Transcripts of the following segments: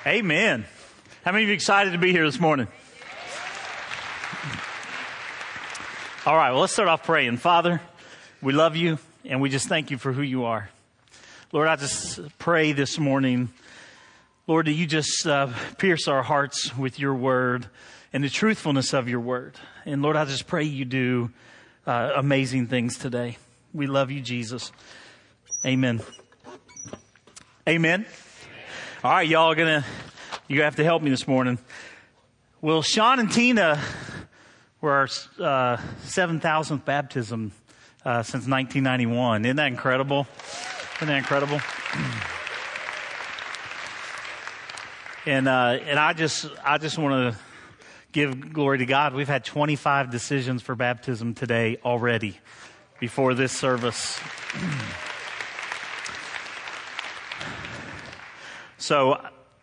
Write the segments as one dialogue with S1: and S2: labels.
S1: Amen. How many of you excited to be here this morning? All right, well, let's start off praying. Father, we love you, and we just thank you for who you are. Lord, I just pray this morning, Lord, that you just pierce our hearts with your word and the truthfulness of your word. And Lord, I just pray you do amazing things today. We love you, Jesus. Amen. Amen. All right, y'all you have to help me this morning. Well, Sean and Tina were our 7,000th baptism since 1991. Isn't that incredible? Isn't that incredible? And I just want to give glory to God. We've had 25 decisions for baptism today already before this service. So,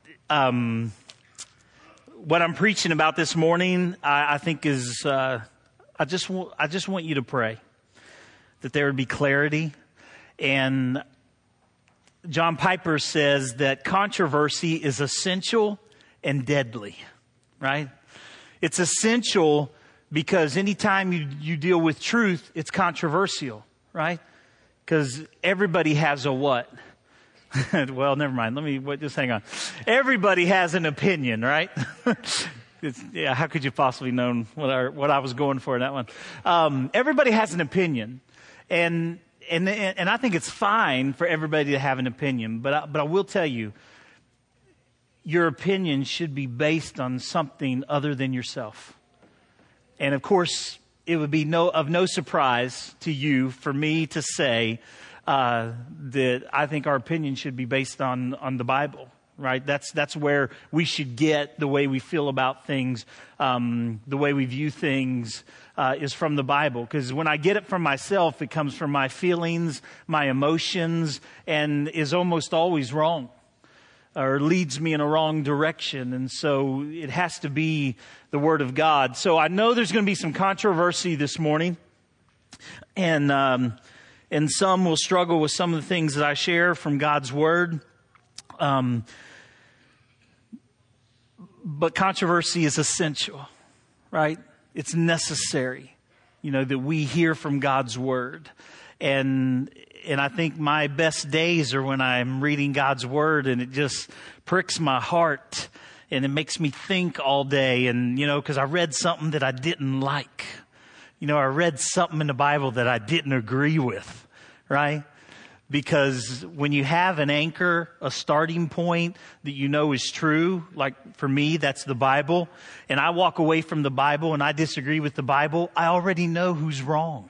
S1: what I'm preaching about this morning, I think is, I just want you to pray that there would be clarity. And John Piper says that controversy is essential and deadly, right? It's essential because anytime you deal with truth, it's controversial, right? Because everybody has a what? Well, never mind. Just hang on. Everybody has an opinion, right? How could you possibly know what I was going for in that one? Everybody has an opinion, and I think it's fine for everybody to have an opinion. But I will tell you, your opinion should be based on something other than yourself. And of course, it would be of no surprise to you for me to say that I think our opinion should be based on the Bible, right? That's where we should get the way we feel about things, the way we view things is from the Bible. Because when I get it from myself, it comes from my feelings, my emotions, and is almost always wrong or leads me in a wrong direction. And so it has to be the Word of God. So I know there's going to be some controversy this morning, and some will struggle with some of the things that I share from God's Word. But controversy is essential, right? It's necessary, that we hear from God's Word. And I think my best days are when I'm reading God's Word and it just pricks my heart and it makes me think all day. And, because I read something that I didn't like. I read something in the Bible that I didn't agree with, right? Because when you have an anchor, a starting point that is true, like for me, that's the Bible, and I walk away from the Bible and I disagree with the Bible, I already know who's wrong.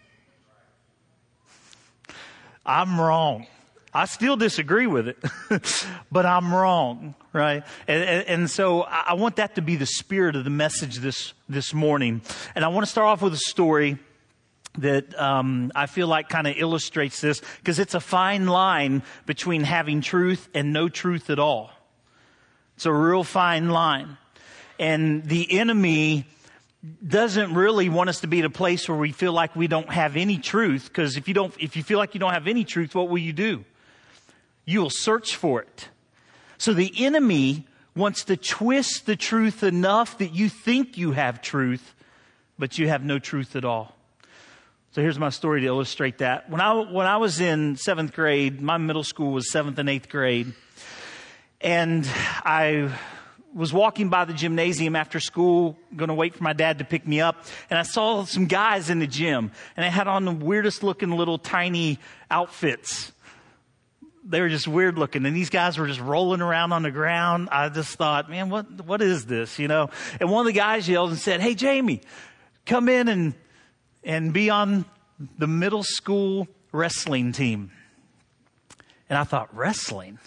S1: I'm wrong. I still disagree with it, but I'm wrong, right? And so I want that to be the spirit of the message this morning. And I want to start off with a story that I feel like kind of illustrates this, because it's a fine line between having truth and no truth at all. It's a real fine line. And the enemy doesn't really want us to be at a place where we feel like we don't have any truth, because if you feel like you don't have any truth, what will you do? You will search for it. So the enemy wants to twist the truth enough that you think you have truth, but you have no truth at all. So here's my story to illustrate that. When I was in 7th grade, my middle school was 7th and 8th grade, and I was walking by the gymnasium after school, going to wait for my dad to pick me up, and I saw some guys in the gym, and they had on the weirdest looking little tiny outfits. They were just weird looking, and these guys were just rolling around on the ground. I just thought, man, what is this, And one of the guys yelled and said, "Hey, Jamie, come in and be on the middle school wrestling team." And I thought, wrestling?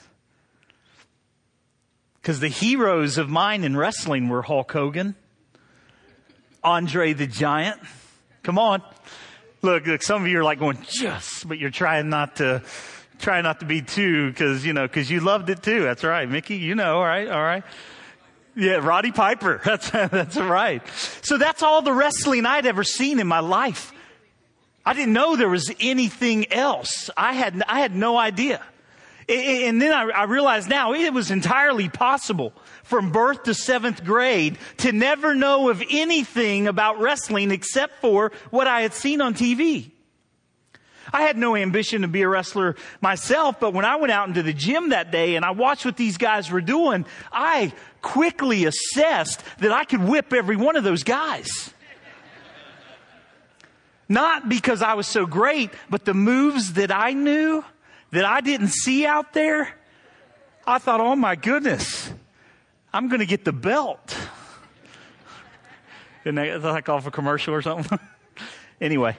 S1: Because the heroes of mine in wrestling were Hulk Hogan, Andre the Giant. Come on. Look, some of you are like going, yes, but you're trying not to be too, because you loved it too. That's right. Mickey, all right. Yeah, Roddy Piper. That's right. So that's all the wrestling I'd ever seen in my life. I didn't know there was anything else. I had no idea. And then I realized now it was entirely possible from birth to 7th grade to never know of anything about wrestling except for what I had seen on TV. I had no ambition to be a wrestler myself, but when I went out into the gym that day and I watched what these guys were doing, I quickly assessed that I could whip every one of those guys. Not because I was so great, but the moves that I knew that I didn't see out there, I thought, oh my goodness, I'm going to get the belt. Isn't that like off a commercial or something? Anyway,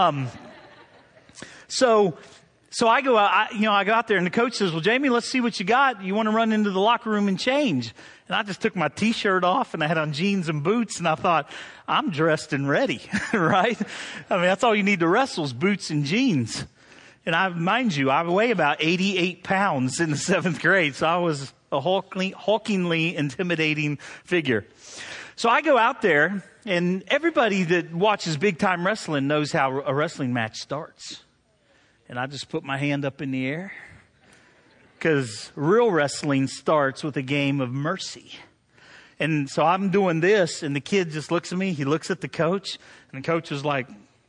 S1: so I go out, I go out there and the coach says, well, Jamie, let's see what you got. You want to run into the locker room and change? And I just took my t-shirt off and I had on jeans and boots and I thought, I'm dressed and ready, right? I mean, that's all you need to wrestle is boots and jeans. And mind you, I weigh about 88 pounds in the 7th grade. So I was a hulkingly intimidating figure. So I go out there and everybody that watches big time wrestling knows how a wrestling match starts. And I just put my hand up in the air because real wrestling starts with a game of mercy. And so I'm doing this and the kid just looks at me. He looks at the coach and the coach is like,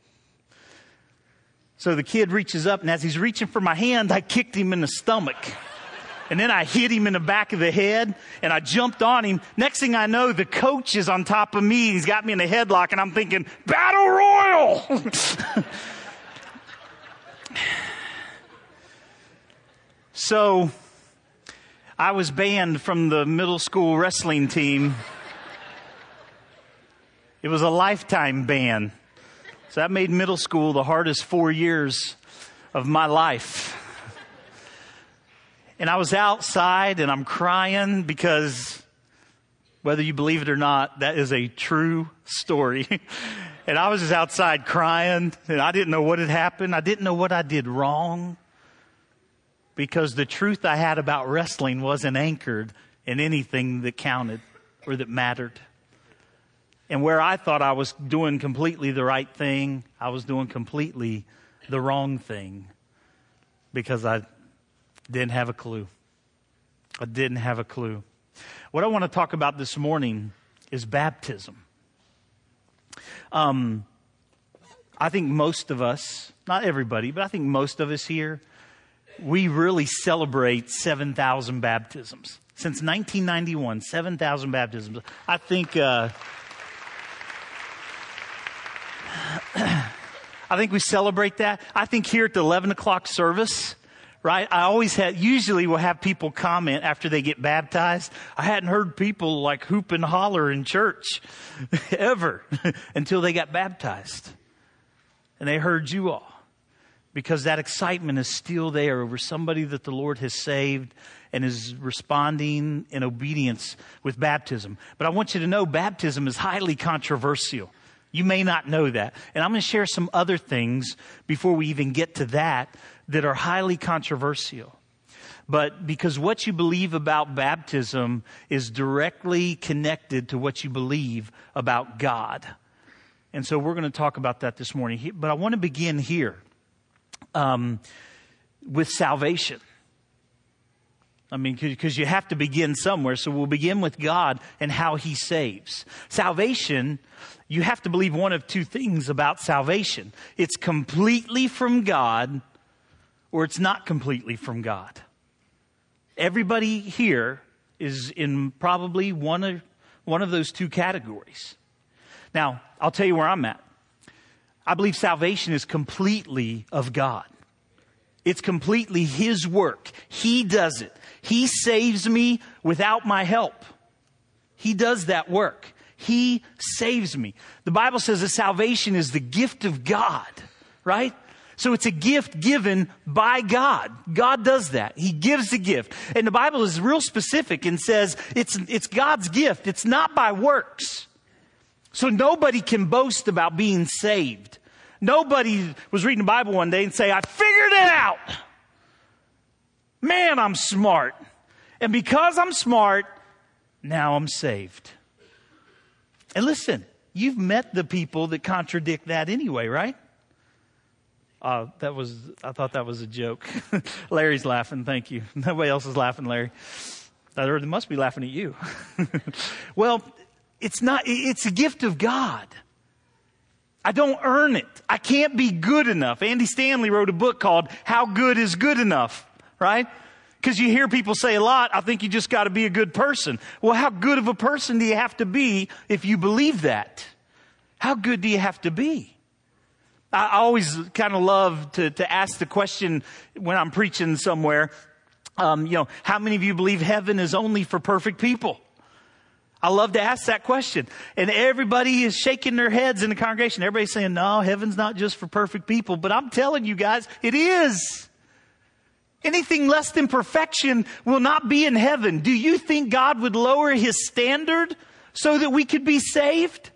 S1: so the kid reaches up and as he's reaching for my hand, I kicked him in the stomach. And then I hit him in the back of the head and I jumped on him. Next thing I know, the coach is on top of me. He's got me in a headlock and I'm thinking, Battle Royal! So I was banned from the middle school wrestling team. It was a lifetime ban. So that made middle school the hardest 4 years of my life. And I was outside and I'm crying because whether you believe it or not, that is a true story. And I was just outside crying and I didn't know what had happened. I didn't know what I did wrong because the truth I had about wrestling wasn't anchored in anything that counted or that mattered. And where I thought I was doing completely the right thing, I was doing completely the wrong thing because I didn't have a clue. I didn't have a clue. What I want to talk about this morning is baptism. I think most of us, not everybody, but I think most of us here, we really celebrate 7,000 baptisms. Since 1991, 7,000 baptisms. I think we celebrate that. I think here at the 11 o'clock service, right? Usually we'll have people comment after they get baptized. I hadn't heard people like hoop and holler in church ever until they got baptized. And they heard you all. Because that excitement is still there over somebody that the Lord has saved and is responding in obedience with baptism. But I want you to know baptism is highly controversial. You may not know that. And I'm going to share some other things before we even get to that are highly controversial. But because what you believe about baptism is directly connected to what you believe about God. And so we're going to talk about that this morning. But I want to begin here with salvation. I mean, because you have to begin somewhere. So we'll begin with God and how He saves. Salvation, you have to believe one of two things about salvation. It's completely from God or it's not completely from God. Everybody here is in probably one of those two categories. Now, I'll tell you where I'm at. I believe salvation is completely of God. It's completely His work. He does it. He saves me without my help. He does that work. He saves me. The Bible says that salvation is the gift of God, right? So it's a gift given by God. God does that. He gives the gift. And the Bible is real specific and says it's God's gift. It's not by works. So nobody can boast about being saved. Nobody was reading the Bible one day and say, I figured it out. Man, I'm smart. And because I'm smart, now I'm saved. And listen, you've met the people that contradict that anyway, right? I thought that was a joke. Larry's laughing. Thank you. Nobody else is laughing, Larry. They must be laughing at you. Well, it's a gift of God. I don't earn it. I can't be good enough. Andy Stanley wrote a book called How Good is Good Enough, right? Because you hear people say a lot, I think you just got to be a good person. Well, how good of a person do you have to be if you believe that? How good do you have to be? I always kind of love to ask the question when I'm preaching somewhere, how many of you believe heaven is only for perfect people? I love to ask that question. And everybody is shaking their heads in the congregation. Everybody's saying, no, heaven's not just for perfect people. But I'm telling you guys, it is. Anything less than perfection will not be in heaven. Do you think God would lower his standard so that we could be saved?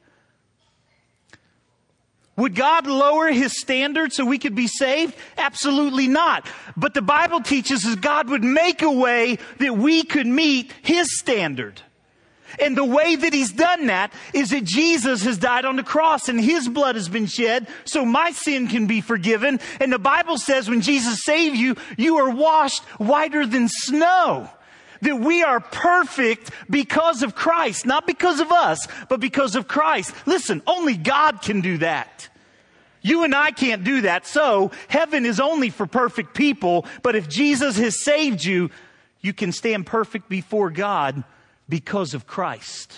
S1: Would God lower his standard so we could be saved? Absolutely not. But the Bible teaches us God would make a way that we could meet his standard. And the way that he's done that is that Jesus has died on the cross and his blood has been shed so my sin can be forgiven. And the Bible says when Jesus saved you, you are washed whiter than snow. That we are perfect because of Christ, not because of us, but because of Christ. Listen, only God can do that. You and I can't do that. So heaven is only for perfect people. But if Jesus has saved you, you can stand perfect before God because of Christ.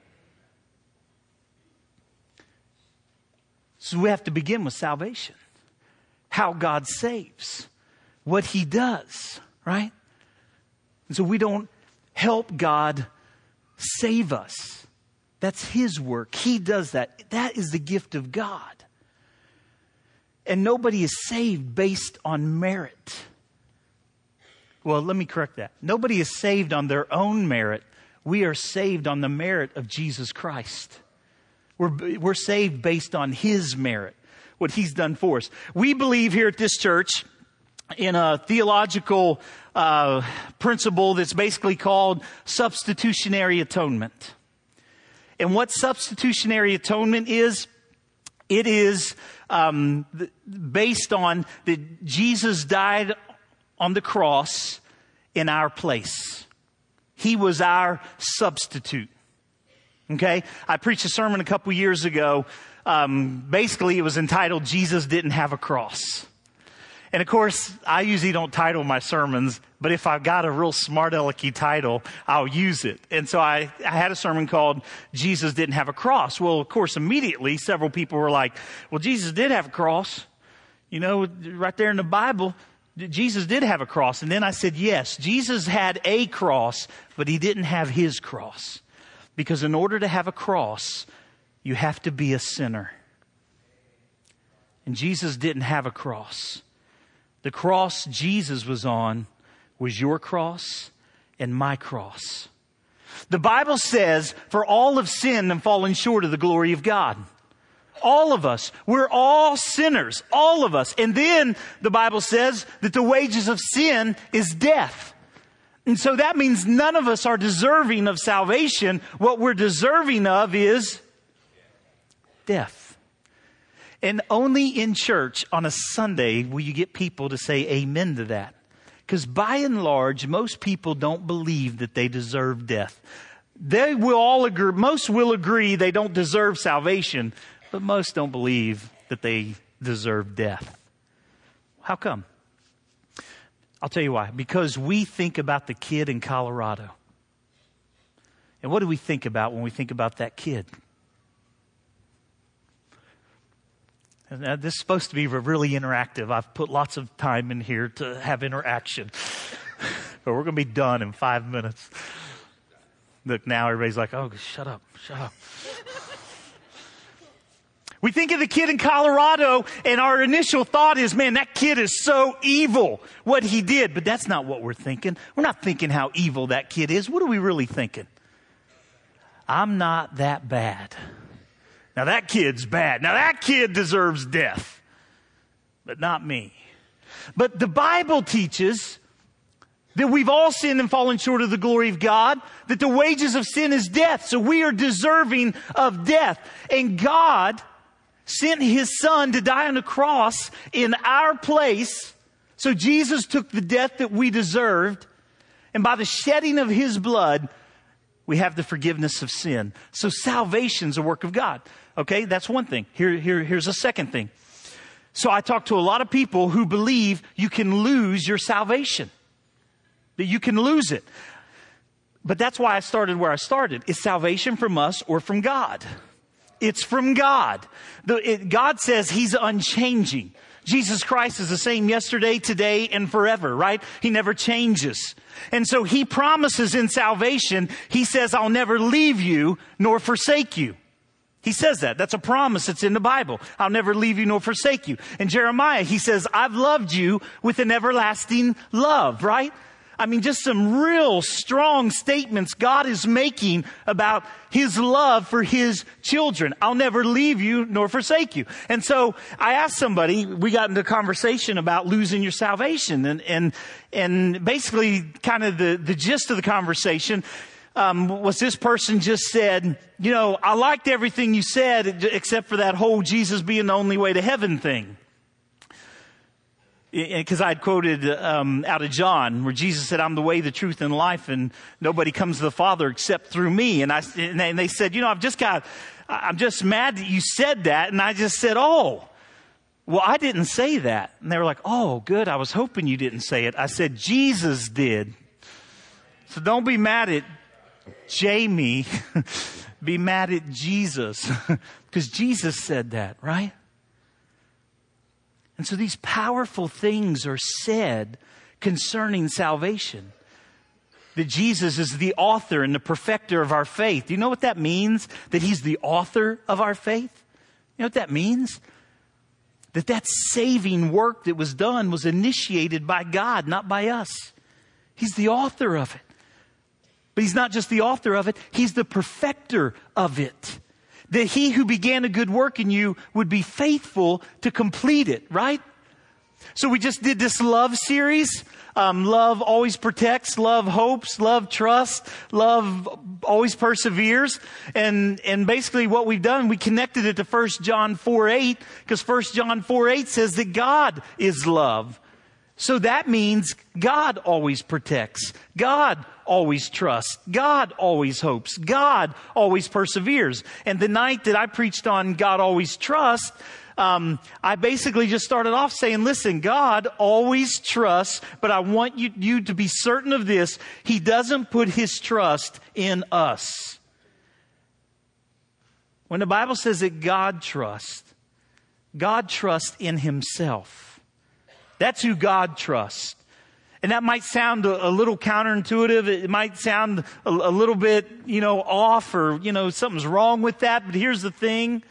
S1: So we have to begin with salvation. How God saves. What he does, right? And so we don't help God save us. That's his work. He does that. That is the gift of God. And nobody is saved based on merit. Well, let me correct that. Nobody is saved on their own merit. We are saved on the merit of Jesus Christ. We're saved based on his merit, what he's done for us. We believe here at this church in a theological principle that's basically called substitutionary atonement. And what substitutionary atonement is, it is based on that Jesus died on the cross in our place. He was our substitute. Okay? I preached a sermon a couple years ago. Basically, it was entitled, Jesus Didn't Have a Cross. And of course, I usually don't title my sermons, but if I've got a real smart alecky title, I'll use it. And so I had a sermon called Jesus Didn't Have a Cross. Well, of course, immediately several people were like, well, Jesus did have a cross. You know, right there in the Bible, Jesus did have a cross. And then I said, yes, Jesus had a cross, but he didn't have his cross. Because in order to have a cross, you have to be a sinner. And Jesus didn't have a cross. The cross Jesus was on was your cross and my cross. The Bible says, for all have sinned and fallen short of the glory of God. All of us. We're all sinners. All of us. And then the Bible says that the wages of sin is death. And so that means none of us are deserving of salvation. What we're deserving of is death. And only in church on a Sunday will you get people to say amen to that. Because by and large, most people don't believe that they deserve death. They will all agree, most will agree they don't deserve salvation, but most don't believe that they deserve death. How come? I'll tell you why. Because we think about the kid in Colorado. And what do we think about when we think about that kid? Now, this is supposed to be really interactive. I've put lots of time in here to have interaction. But we're going to be done in 5 minutes. Look, now everybody's like, oh, shut up. We think of the kid in Colorado, and our initial thought is, man, that kid is so evil, what he did. But that's not what we're thinking. We're not thinking how evil that kid is. What are we really thinking? I'm not that bad. Now that kid's bad. Now that kid deserves death. But not me. But the Bible teaches that we've all sinned and fallen short of the glory of God, that the wages of sin is death. So we are deserving of death. And God sent his son to die on the cross in our place. So Jesus took the death that we deserved. And by the shedding of his blood, we have the forgiveness of sin. So salvation's a work of God. Okay, that's one thing. Here's a second thing. So I talk to a lot of people who believe you can lose your salvation. That you can lose it. But that's why I started where I started. Is salvation from us or from God? It's from God. God says he's unchanging. Jesus Christ is the same yesterday, today, and forever, right? He never changes. And so he promises in salvation, he says, I'll never leave you nor forsake you. He says that. That's a promise that's in the Bible. I'll never leave you nor forsake you. In Jeremiah, he says, I've loved you with an everlasting love, right? I mean, just some real strong statements God is making about his love for his children. I'll never leave you nor forsake you. And so I asked somebody, we got into a conversation about losing your salvation. And basically kind of the gist of the conversation was this person just said, you know, I liked everything you said except for that whole Jesus being the only way to heaven thing. Because I'd quoted out of John where Jesus said, I'm the way, the truth, and life, and nobody comes to the Father except through me. And they said, you know, I'm just mad that you said that. And I just said, oh, well, I didn't say that. And they were like, oh, good. I was hoping you didn't say it. I said, Jesus did. So don't be mad at Jamie. Be mad at Jesus. Because Jesus said that, right? And so these powerful things are said concerning salvation. That Jesus is the author and the perfecter of our faith. Do you know what that means? That he's the author of our faith? You know what that means? That saving work that was done was initiated by God, not by us. He's the author of it. But he's not just the author of it, he's the perfecter of it. That he who began a good work in you would be faithful to complete it, right? So we just did this love series. Love always protects, love hopes, love trusts, love always perseveres. And basically what we've done, we connected it to 1 John 4:8, because 1 John 4:8 says that God is love. So that means God always protects. God always trusts. God always hopes. God always perseveres. And the night that I preached on God always trusts, I basically just started off saying, listen, God always trusts, but I want you to be certain of this. He doesn't put his trust in us. When the Bible says that God trusts in himself. That's who God trusts. And that might sound a little counterintuitive. It might sound a little bit, off, or, something's wrong with that. But here's the thing.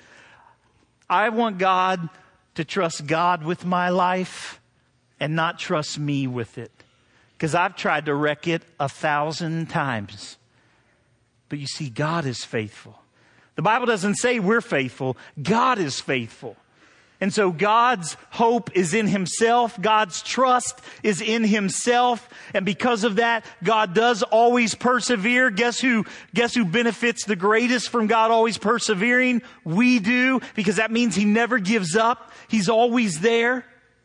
S1: I want God to trust God with my life and not trust me with it. Because I've tried to wreck it 1,000 times. But you see, God is faithful. The Bible doesn't say we're faithful. God is faithful. And so God's hope is in himself. God's trust is in himself. And because of that, God does always persevere. Guess who benefits the greatest from God always persevering? We do, because that means he never gives up. He's always there.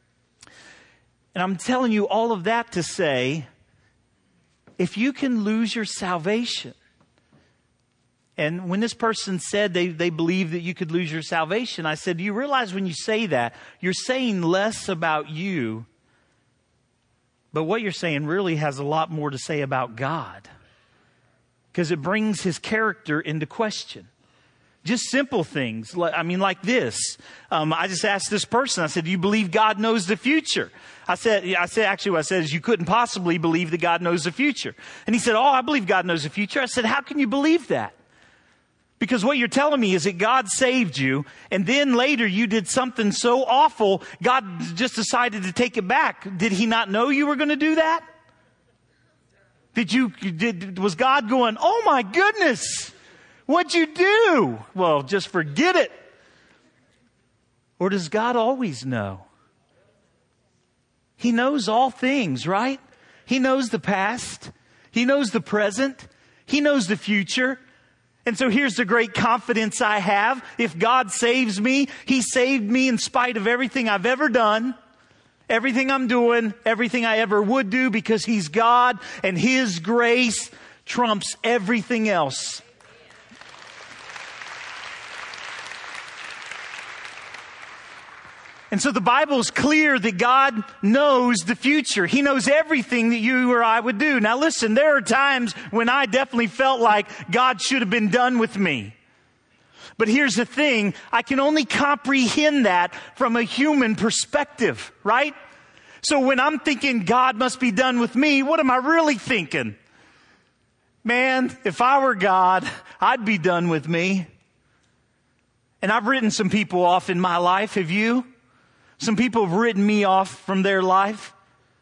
S1: And I'm telling you all of that to say, if you can lose your salvation, and when this person said they believe that you could lose your salvation, I said, do you realize when you say that, you're saying less about you, but what you're saying really has a lot more to say about God, because it brings his character into question. Just simple things. Like this. I just asked this person, I said, do you believe God knows the future? I said, what I said is, you couldn't possibly believe that God knows the future. And he said, I believe God knows the future. I said, how can you believe that? Because what you're telling me is that God saved you, and then later you did something so awful, God just decided to take it back. Did he not know you were going to do that? Was God going, oh my goodness, what'd you do? Well, just forget it. Or does God always know? He knows all things, right? He knows the past. He knows the present. He knows the future. And so here's the great confidence I have. If God saves me, He saved me in spite of everything I've ever done, everything I'm doing, everything I ever would do, because He's God and His grace trumps everything else. And so the Bible is clear that God knows the future. He knows everything that you or I would do. Now listen, there are times when I definitely felt like God should have been done with me. But here's the thing, I can only comprehend that from a human perspective, right? So when I'm thinking God must be done with me, what am I really thinking? Man, if I were God, I'd be done with me. And I've written some people off in my life, have you? Some people have written me off from their life,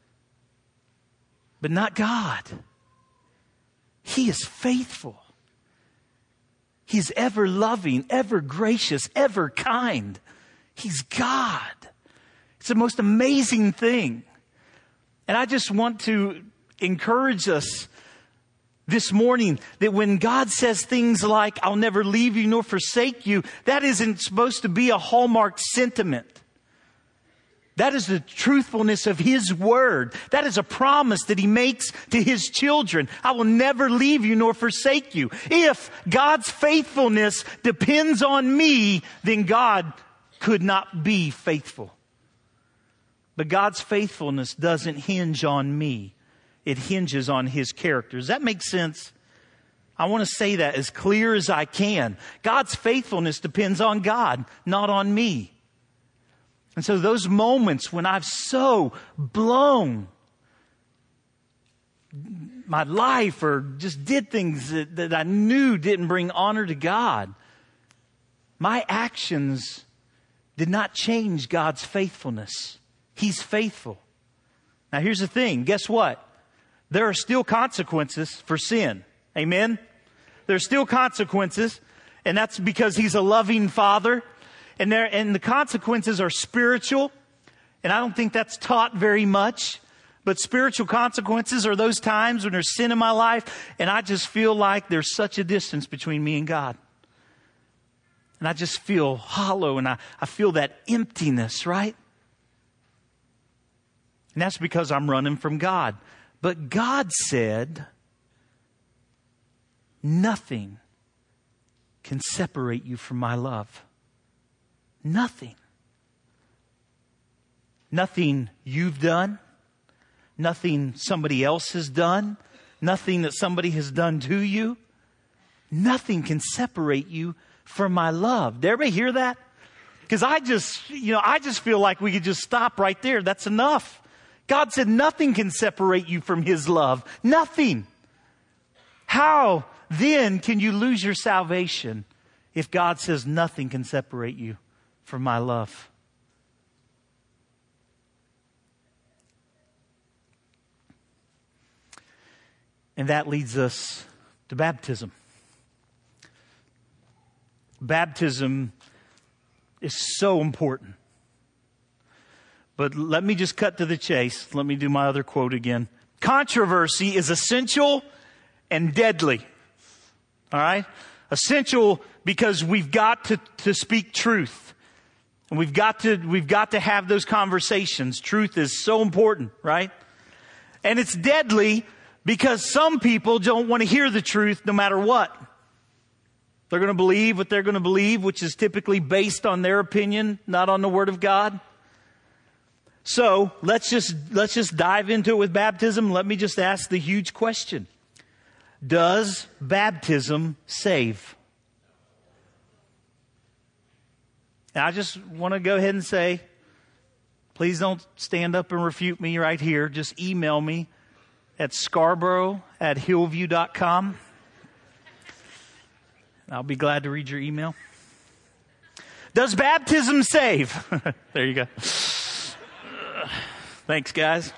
S1: but not God. He is faithful. He's ever loving, ever gracious, ever kind. He's God. It's the most amazing thing. And I just want to encourage us this morning that when God says things like, I'll never leave you nor forsake you, that isn't supposed to be a hallmark sentiment. That is the truthfulness of His word. That is a promise that He makes to His children. I will never leave you nor forsake you. If God's faithfulness depends on me, then God could not be faithful. But God's faithfulness doesn't hinge on me. It hinges on His character. Does that make sense? I want to say that as clear as I can. God's faithfulness depends on God, not on me. And so those moments when I've so blown my life or just did things that I knew didn't bring honor to God, my actions did not change God's faithfulness. He's faithful. Now here's the thing. Guess what? There are still consequences for sin. Amen? There are still consequences. And that's because He's a loving Father. And the consequences are spiritual. And I don't think that's taught very much. But spiritual consequences are those times when there's sin in my life and I just feel like there's such a distance between me and God. And I just feel hollow and I feel that emptiness, right? And that's because I'm running from God. But God said, nothing can separate you from my love. Nothing. Nothing you've done. Nothing somebody else has done. Nothing that somebody has done to you. Nothing can separate you from my love. Did everybody hear that? Because I just feel like we could just stop right there. That's enough. God said nothing can separate you from His love. Nothing. How then can you lose your salvation if God says nothing can separate you from my love? And that leads us to baptism. Baptism is so important. But let me just cut to the chase. Let me do my other quote again. Controversy is essential and deadly. All right? Essential because we've got to speak truth. And we've got to have those conversations. Truth is so important, right? And it's deadly because some people don't want to hear the truth no matter what. They're going to believe what they're going to believe, which is typically based on their opinion, not on the Word of God. So let's just dive into it with baptism. Let me just ask the huge question. Does baptism save? And I just want to go ahead and say, please don't stand up and refute me right here. Just email me at scarborough@hillview.com. I'll be glad to read your email. Does baptism save? There you go. Thanks, guys.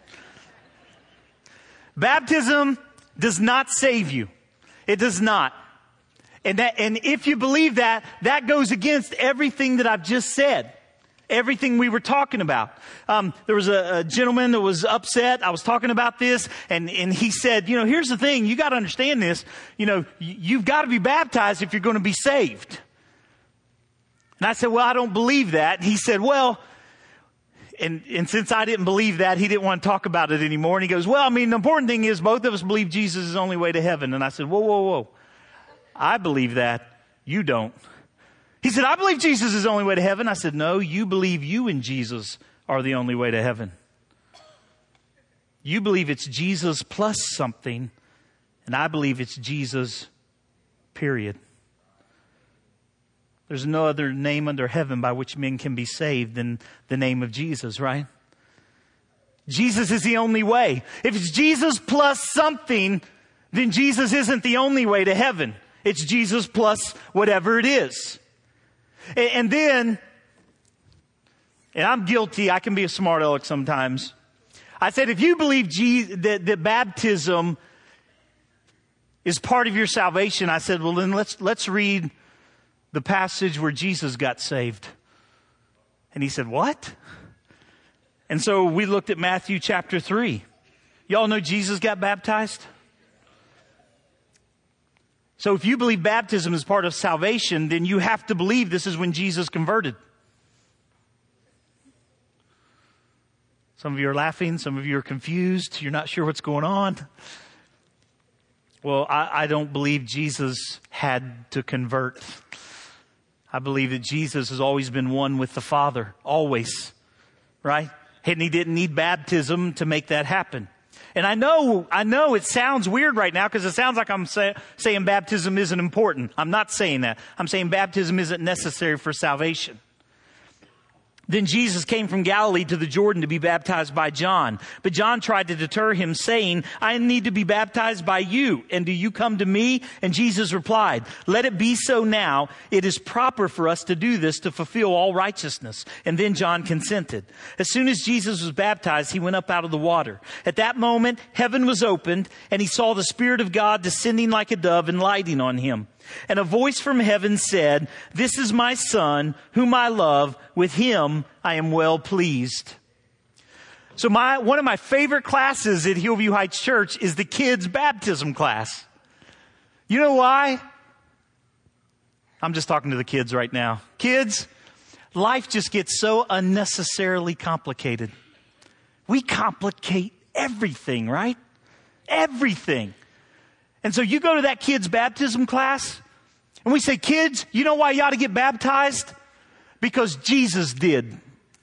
S1: Baptism does not save you. It does not. And if you believe that, that goes against everything that I've just said. everything we were talking about. There was a gentleman that was upset. I was talking about this, and he said, here's the thing. You got to understand this. You've got to be baptized if you're going to be saved. And I said, well, I don't believe that. And he said, well, and since I didn't believe that, he didn't want to talk about it anymore. And he goes, well, the important thing is both of us believe Jesus is the only way to heaven. And I said, whoa. I believe that. You don't. He said, I believe Jesus is the only way to heaven. I said, no, you believe you and Jesus are the only way to heaven. You believe it's Jesus plus something, and I believe it's Jesus, period. There's no other name under heaven by which men can be saved than the name of Jesus, right? Jesus is the only way. If it's Jesus plus something, then Jesus isn't the only way to heaven. It's Jesus plus whatever it is. And I'm guilty. I can be a smart aleck sometimes. I said, if you believe that baptism is part of your salvation, I said, well, then let's read the passage where Jesus got saved. And he said, what? And so we looked at Matthew chapter 3. Y'all know Jesus got baptized? So if you believe baptism is part of salvation, then you have to believe this is when Jesus converted. Some of you are laughing. Some of you are confused. You're not sure what's going on. Well, I don't believe Jesus had to convert. I believe that Jesus has always been one with the Father. Always. Right? And he didn't need baptism to make that happen. And I know it sounds weird right now because it sounds like I'm saying baptism isn't important. I'm not saying that. I'm saying baptism isn't necessary for salvation. Then Jesus came from Galilee to the Jordan to be baptized by John. But John tried to deter him, saying, I need to be baptized by you, and do you come to me? And Jesus replied, let it be so now. It is proper for us to do this to fulfill all righteousness. And then John consented. As soon as Jesus was baptized, he went up out of the water. At that moment, heaven was opened, and he saw the Spirit of God descending like a dove and lighting on him. And a voice from heaven said, this is my Son, whom I love. With him I am well pleased. So one of my favorite classes at Hillview Heights Church is the kids' baptism class. You know why? I'm just talking to the kids right now. Kids, life just gets so unnecessarily complicated. We complicate everything, right? Everything. And so you go to that kid's baptism class, and we say, kids, you know why you ought to get baptized? Because Jesus did.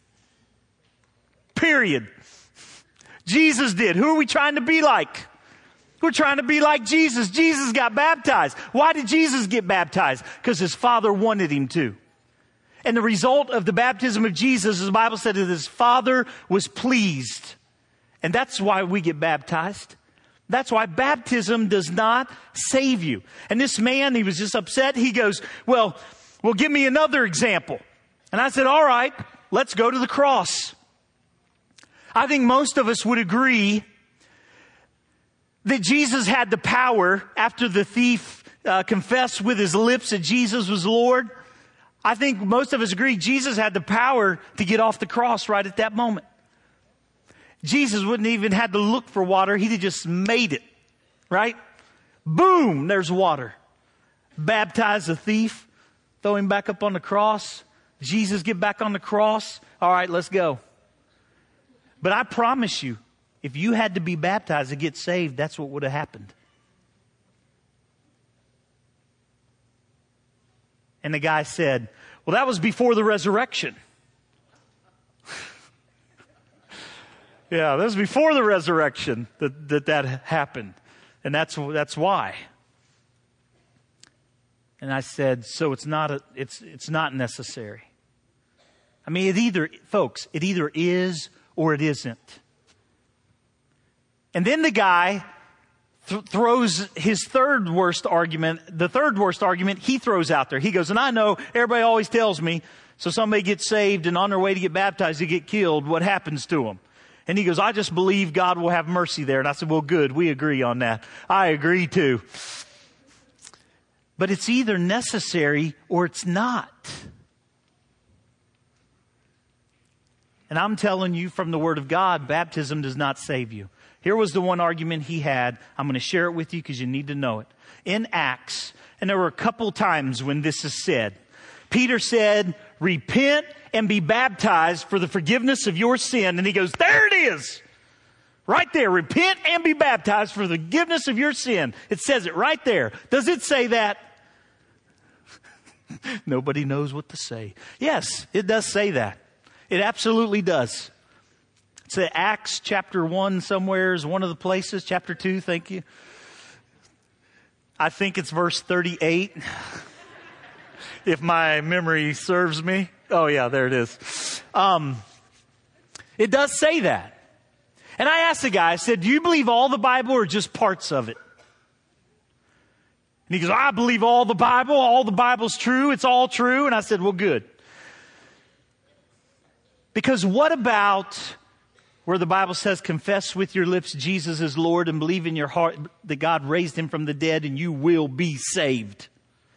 S1: Period. Jesus did. Who are we trying to be like? We're trying to be like Jesus. Jesus got baptized. Why did Jesus get baptized? Because his Father wanted him to. And the result of the baptism of Jesus, as the Bible said, that his Father was pleased. And that's why we get baptized. That's why baptism does not save you. And this man, he was just upset. He goes, well, give me another example. And I said, all right, let's go to the cross. I think most of us would agree that Jesus had the power after the thief confessed with his lips that Jesus was Lord. I think most of us agree Jesus had the power to get off the cross right at that moment. Jesus wouldn't even had to look for water. He'd have just made it, right? Boom, there's water. Baptize the thief, throw him back up on the cross. Jesus get back on the cross. All right, let's go. But I promise you, if you had to be baptized to get saved, that's what would have happened. And the guy said, well, that was before the resurrection. Yeah, that was before the resurrection that happened. And that's why. And I said, so it's not necessary. I mean, it either is or it isn't. And then the guy throws his third worst argument he throws out there. He goes, and I know everybody always tells me, so somebody gets saved and on their way to get baptized, they get killed. What happens to them? And he goes, I just believe God will have mercy there. And I said, well, good. We agree on that. I agree too. But it's either necessary or it's not. And I'm telling you from the Word of God, baptism does not save you. Here was the one argument he had. I'm going to share it with you because you need to know it. In Acts, and there were a couple times when this is said, Peter said, repent and be baptized for the forgiveness of your sin. And he goes, there it is. Right there. Repent and be baptized for the forgiveness of your sin. It says it right there. Does it say that? Nobody knows what to say. Yes, it does say that. It absolutely does. It's in Acts chapter 1 somewhere is one of the places. Chapter 2, thank you. I think it's verse 38. If my memory serves me. Oh yeah, there it is. It does say that. And I asked the guy, I said, do you believe all the Bible or just parts of it? And he goes, I believe all the Bible. All the Bible's true. It's all true. And I said, well, good. Because what about where the Bible says, confess with your lips Jesus is Lord and believe in your heart that God raised him from the dead and you will be saved?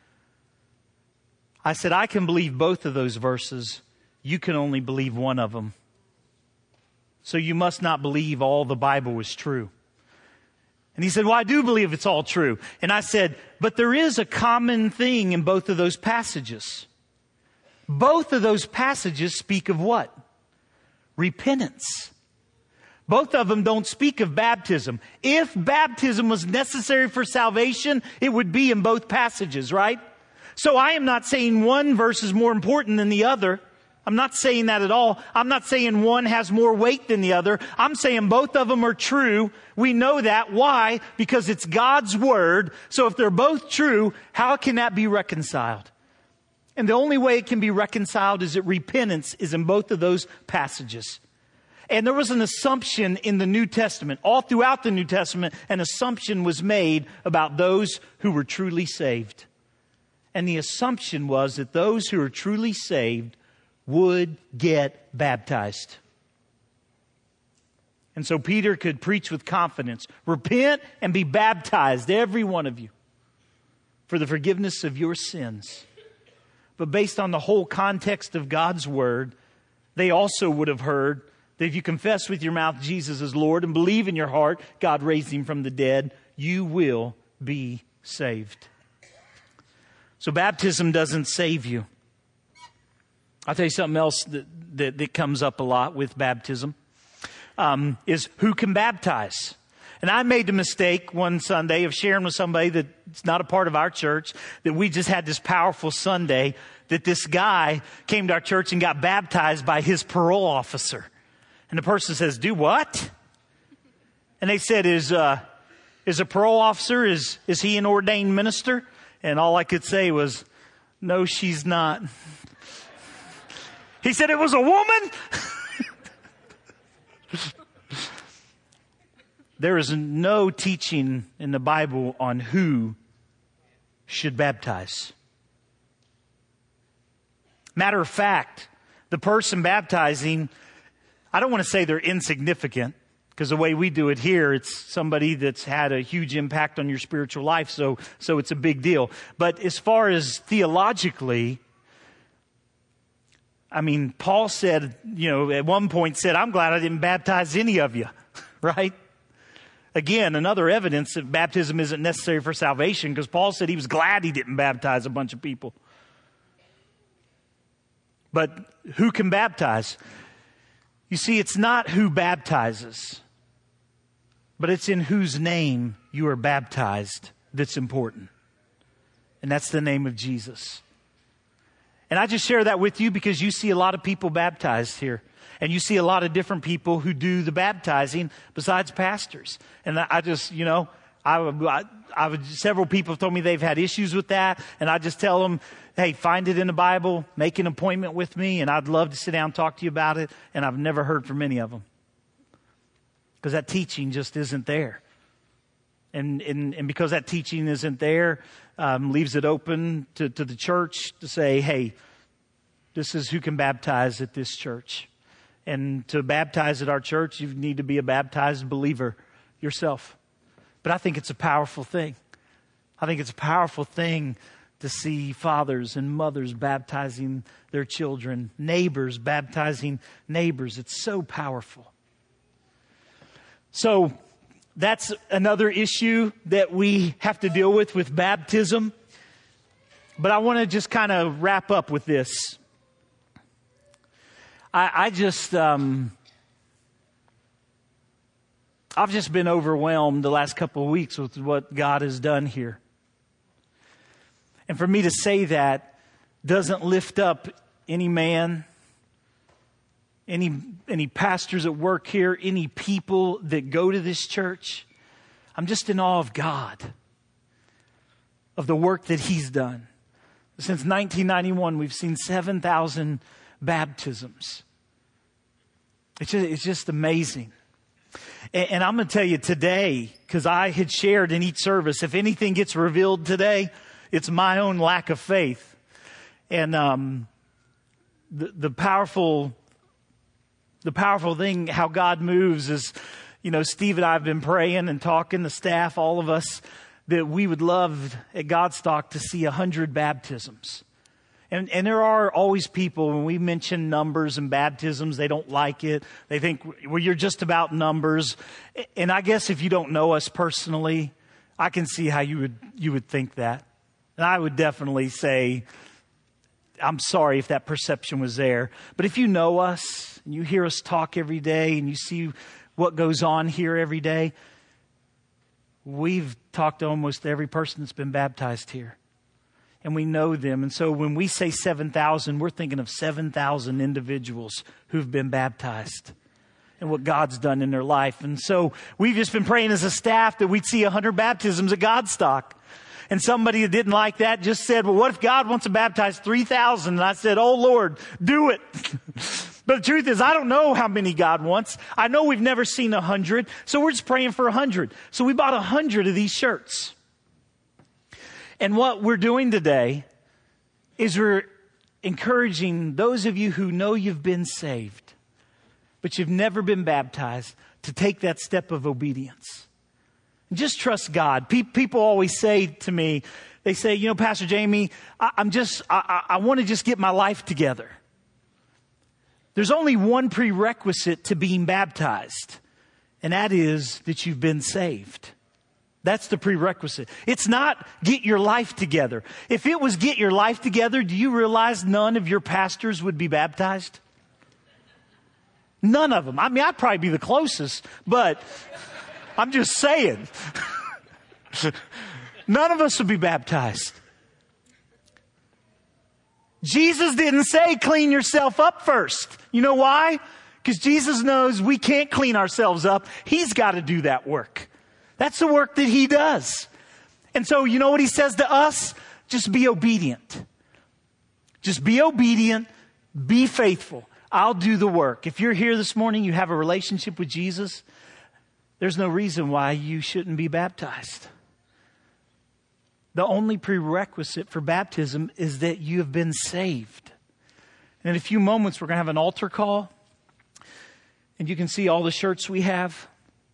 S1: I said, I can believe both of those verses. You can only believe one of them. So you must not believe all the Bible is true. And he said, well, I do believe it's all true. And I said, but there is a common thing in both of those passages. Both of those passages speak of what? Repentance. Both of them don't speak of baptism. If baptism was necessary for salvation, it would be in both passages, right? So I am not saying one verse is more important than the other. I'm not saying that at all. I'm not saying one has more weight than the other. I'm saying both of them are true. We know that. Why? Because it's God's Word. So if they're both true, how can that be reconciled? And the only way it can be reconciled is that repentance is in both of those passages. And there was an assumption in the New Testament, all throughout the New Testament, an assumption was made about those who were truly saved. And the assumption was that those who are truly saved would get baptized. And so Peter could preach with confidence, repent and be baptized, every one of you, for the forgiveness of your sins. But based on the whole context of God's Word, they also would have heard that if you confess with your mouth Jesus is Lord and believe in your heart God raised him from the dead, you will be saved. So baptism doesn't save you. I'll tell you something else that comes up a lot with baptism, is who can baptize. And I made the mistake one Sunday of sharing with somebody that's not a part of our church that we just had this powerful Sunday that this guy came to our church and got baptized by his parole officer. And the person says, do what? And they said, is a parole officer, is he an ordained minister? And all I could say was, no, she's not. He said it was a woman. There is no teaching in the Bible on who should baptize. Matter of fact, the person baptizing, I don't want to say they're insignificant, because the way we do it here, it's somebody that's had a huge impact on your spiritual life, so it's a big deal. But as far as theologically, I mean, Paul said, at one point said, I'm glad I didn't baptize any of you, right? Again, another evidence that baptism isn't necessary for salvation, because Paul said he was glad he didn't baptize a bunch of people. But who can baptize? You see, it's not who baptizes, but it's in whose name you are baptized that's important. And that's the name of Jesus. And I just share that with you because you see a lot of people baptized here. And you see a lot of different people who do the baptizing besides pastors. And I just, several people have told me they've had issues with that. And I just tell them, hey, find it in the Bible, make an appointment with me, and I'd love to sit down and talk to you about it. And I've never heard from any of them, because that teaching just isn't there. And because that teaching isn't there, leaves it open to the church to say, hey, this is who can baptize at this church. And to baptize at our church, you need to be a baptized believer yourself. But I think it's a powerful thing. I think it's a powerful thing to see fathers and mothers baptizing their children, neighbors baptizing neighbors. It's so powerful. So that's another issue that we have to deal with baptism. But I want to just kind of wrap up with this. I've just been overwhelmed the last couple of weeks with what God has done here. And for me to say that doesn't lift up any man, any pastors at work here, any people that go to this church. I'm just in awe of God, of the work that He's done. Since 1991, we've seen 7,000 baptisms. It's just amazing. And I'm going to tell you today, because I had shared in each service, if anything gets revealed today, it's my own lack of faith. And the powerful thing, how God moves is, Steve and I have been praying and talking, the staff, all of us, that we would love at Godstock to see 100 baptisms. And there are always people, when we mention numbers and baptisms, they don't like it. They think, well, you're just about numbers. And I guess if you don't know us personally, I can see how you would think that. And I would definitely say, I'm sorry if that perception was there. But if you know us, and you hear us talk every day, and you see what goes on here every day, we've talked to almost every person that's been baptized here. And we know them. And so when we say 7,000, we're thinking of 7,000 individuals who've been baptized and what God's done in their life. And so we've just been praying as a staff that we'd see 100 baptisms at Godstock. And somebody that didn't like that just said, well, what if God wants to baptize 3,000? And I said, oh, Lord, do it. But the truth is, I don't know how many God wants. I know we've never seen 100. So we're just praying for 100. So we bought 100 of these shirts. And what we're doing today is we're encouraging those of you who know you've been saved, but you've never been baptized, to take that step of obedience. Just trust God. People always say to me, they say, Pastor Jamie, I want to just get my life together. There's only one prerequisite to being baptized, and that is that you've been saved. That's the prerequisite. It's not get your life together. If it was get your life together, do you realize none of your pastors would be baptized? None of them. I mean, I'd probably be the closest, but I'm just saying. None of us would be baptized. Jesus didn't say clean yourself up first. You know why? Because Jesus knows we can't clean ourselves up. He's got to do that work. That's the work that He does. And so you know what He says to us? Just be obedient. Just be obedient. Be faithful. I'll do the work. If you're here this morning, you have a relationship with Jesus, there's no reason why you shouldn't be baptized. The only prerequisite for baptism is that you have been saved. And in a few moments, we're going to have an altar call. And you can see all the shirts we have.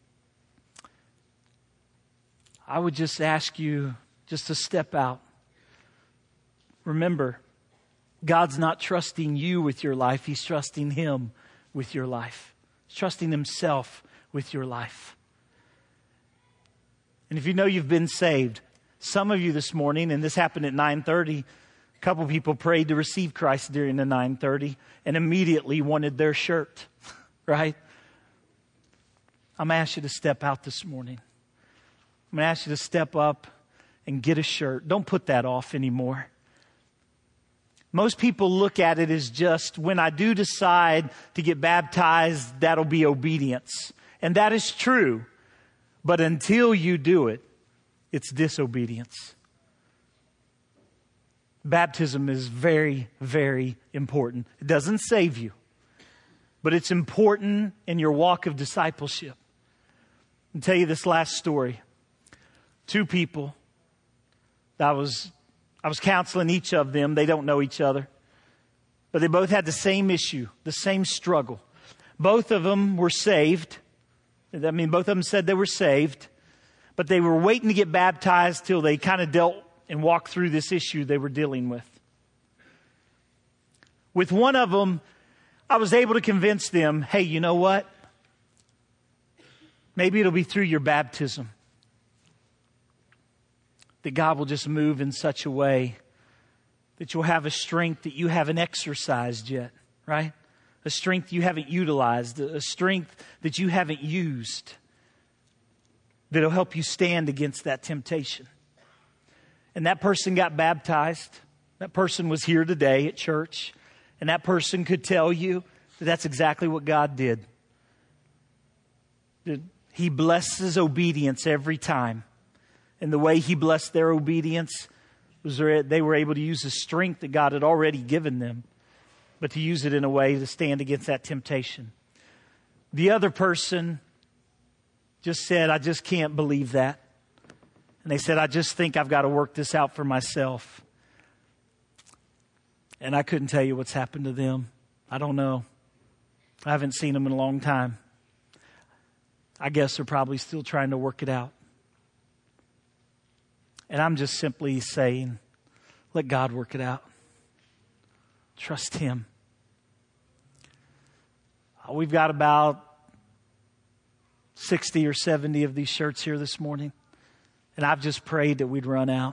S1: I would just ask you just to step out. Remember, God's not trusting you with your life. He's trusting Him with your life. He's trusting Himself with your life. And if you know you've been saved, some of you this morning, and this happened at 9:30, a couple people prayed to receive Christ during the 9:30 and immediately wanted their shirt, right? I'm going to ask you to step out this morning. I'm going to ask you to step up and get a shirt. Don't put that off anymore. Most people look at it as just when I do decide to get baptized, that'll be obedience. And that is true. But until you do it, it's disobedience. Baptism is very, very important. It doesn't save you, but it's important in your walk of discipleship. I'll tell you this last story. Two people. I was counseling each of them. They don't know each other. But they both had the same issue, the same struggle. Both of them were saved. Both of them said they were saved. But they were waiting to get baptized till they kind of dealt and walk through this issue they were dealing with. With one of them, I was able to convince them, hey, you know what? Maybe it'll be through your baptism that God will just move in such a way that you'll have a strength that you haven't exercised yet, right? A strength you haven't utilized, a strength that you haven't used that'll help you stand against that temptation. And that person got baptized. That person was here today at church. And that person could tell you that that's exactly what God did. That He blesses obedience every time. And the way He blessed their obedience was they were able to use the strength that God had already given them, but to use it in a way to stand against that temptation. The other person just said, I just can't believe that. And they said, I just think I've got to work this out for myself. And I couldn't tell you what's happened to them. I don't know. I haven't seen them in a long time. I guess they're probably still trying to work it out. And I'm just simply saying, let God work it out. Trust Him. We've got about 60 or 70 of these shirts here this morning. And I've just prayed that we'd run out.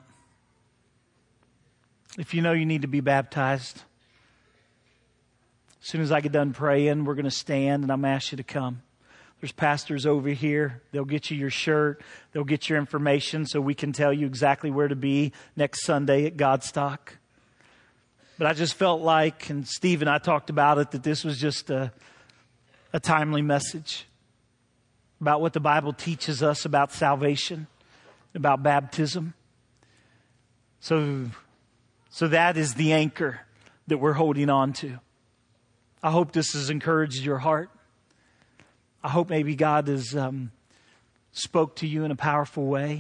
S1: If you know you need to be baptized, as soon as I get done praying, we're going to stand and I'm going to ask you to come. There's pastors over here. They'll get you your shirt. They'll get your information so we can tell you exactly where to be next Sunday at Godstock. But I just felt like, and Steve and I talked about it, that this was just a timely message about what the Bible teaches us about salvation, about baptism. So that is the anchor that we're holding on to. I hope this has encouraged your heart. I hope maybe God has spoke to you in a powerful way.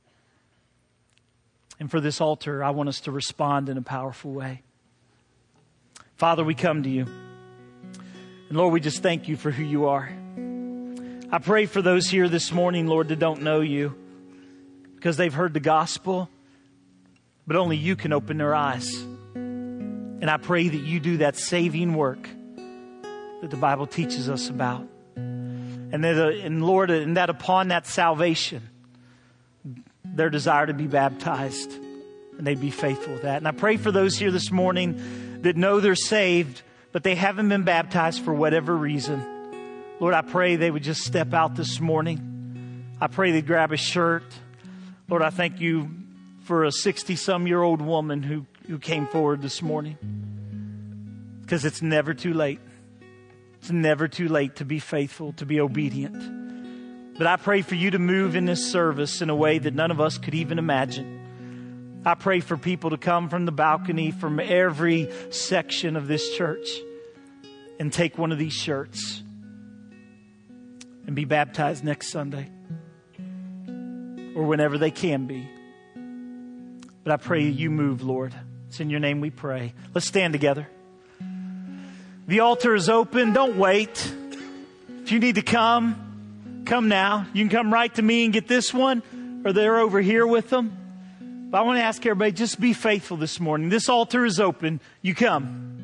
S1: And for this altar, I want us to respond in a powerful way. Father, we come to you. And Lord, we just thank you for who you are. I pray for those here this morning, Lord, that don't know you because they've heard the gospel, but only you can open their eyes. And I pray that you do that saving work that the Bible teaches us about. And Lord, and that upon that salvation, their desire to be baptized, and they'd be faithful with that. And I pray for those here this morning that know they're saved, but they haven't been baptized for whatever reason. Lord, I pray they would just step out this morning. I pray they'd grab a shirt. Lord, I thank you for a 60-some-year-old woman who came forward this morning. Because it's never too late. It's never too late to be faithful, to be obedient. But I pray for you to move in this service in a way that none of us could even imagine. I pray for people to come from the balcony, from every section of this church, and take one of these shirts and be baptized next Sunday, or whenever they can be. But I pray you move, Lord. It's in your name we pray. Let's stand together. The altar is open. Don't wait. If you need to come now. You can come right to me and get this one, or they're over here with them. But I want to ask everybody, just be faithful this morning. This altar is open. You come.